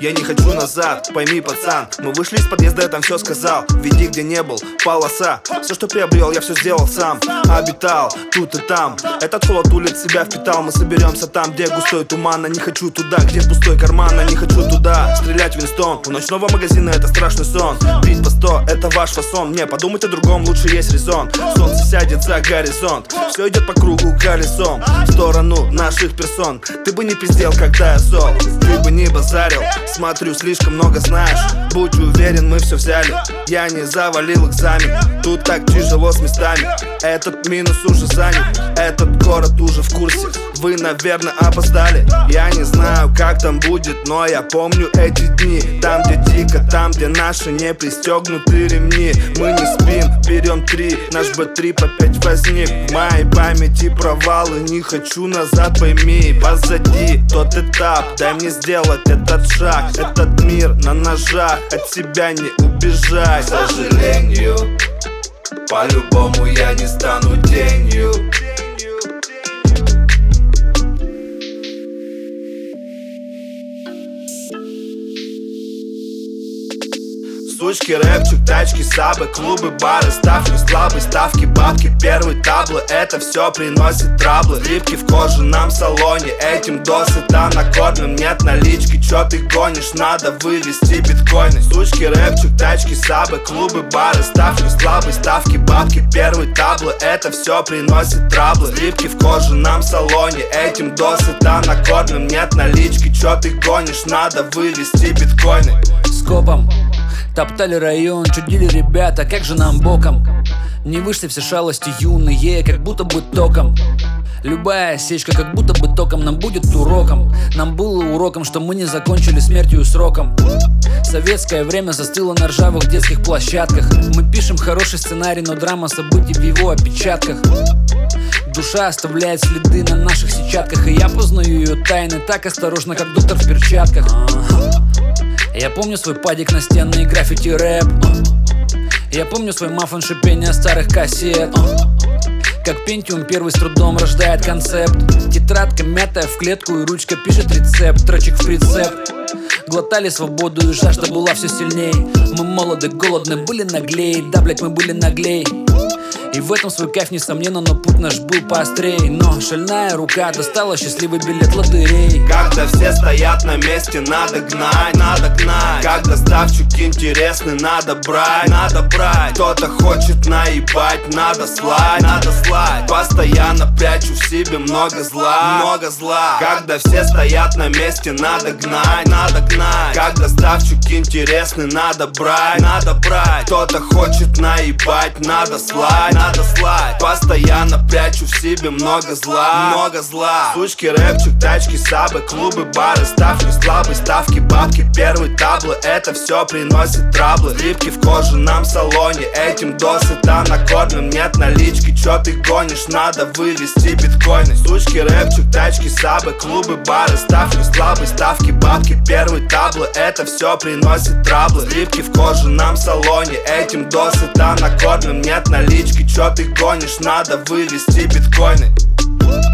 я не хочу назад. Пойми, пацан, мы вышли из подъезда, я там все сказал. Веди, где не был, полоса. Все, что приобрел, я все сделал сам. Обитал тут и там. Этот холод улиц себя впитал. Мы соберемся там, где густой туман. А не хочу туда, где пустой карман. А не хочу туда, стрелять Винстон. У ночного магазина это страшный сон. Пить по 100, это ваш фасон. Не, подумать о другом, лучше есть резон. Солнце сядет за горизонт. Все идет по кругу колесом в сторону наших персон. Ты бы не пиздел, когда я зол. Ты бы не базарил. Смотрю, слишком много знаешь. Будь уверен, мы все взяли. Я не завалил экзамен. Тут так тяжело с местами. Этот минус уже занят. Этот город уже в курсе. Вы, наверное, опоздали. Я не знаю, как там будет, но я помню эти дни. Там, где дико, там, где наши не пристегнуты ремни. Мы не спим, берем 3. Наш Б3 опять возник. В моей памяти провалы. Не хочу назад, пойми. Позади тот этап. Дай мне сделать этот шаг. Этот мир на ножах. От себя не убежать. К сожалению, по-любому я не стану тенью. Сучки, рэпчик, тачки, сабы, клубы, бары, ставки, слабые ставки, бабки, первые таблы. Это все приносит траблы. Липки в кожаном салоне, этим досыта накормим. Нет налички, чё ты гонишь, надо вывести биткоины. Сучки, рэпчик, тачки, сабы, клубы, бары, ставки, слабые ставки, бабки, первые таблы. Это все приносит траблы. Липки в кожаном салоне, этим досыта накормим. Нет налички, чё ты гонишь, надо вывести биткоины. Скопом топтали район, чудили ребята, как же нам боком. Не вышли все шалости юные, как будто бы током. Любая осечка, как будто бы током, нам будет уроком. Нам было уроком, что мы не закончили смертью и сроком. Советское время застыло на ржавых детских площадках. Мы пишем хороший сценарий, но драма событий в его опечатках. Душа оставляет следы на наших сетчатках, и я познаю ее тайны так осторожно, как доктор в перчатках. Я помню свой падик, настенный граффити рэп. Я помню свой маффин, шипение старых кассет. Как Пентиум первый с трудом рождает концепт. Тетрадка мятая в клетку, и ручка пишет рецепт. Строчек в прицеп. Глотали свободу, и жажда была все сильней. Мы молоды, голодны, были наглей. Да, блять, мы были наглей. И в этом свой кайф, несомненно, но путь наш был поострей. Но шальная рука достала счастливый билет лотерей. Когда все стоят на месте, надо гнать, надо гнать. Как доставщик интересный, надо брать, надо брать. Кто-то хочет наебать, надо слать, надо слать. Постоянно прячу в себе много зла, много зла. Когда все стоят на месте, надо гнать, надо гнать. Как доставщик интересный, надо брать, надо брать. Кто-то хочет наебать, надо слать, надо слать. Постоянно прячу в себе много зла, много зла. Сучки, рэпчик, тачки, сабы, клубы, бары, ставки, слабые ставки, бабки, первые таблы. Это все приносит траблы. Липки в кожаном салоне, этим досыта накормим. Нет налички, чё ты гонишь, надо вывести биткоины. Сучки, рэпчик, тачки, сабы, клубы, бары, ставки, слабые ставки, бабки, первые таблы. Это все приносит траблы. Липки в кожаном салоне, этим досыта накормим. Нет налички, чё ты гонишь, надо вывести биткоины.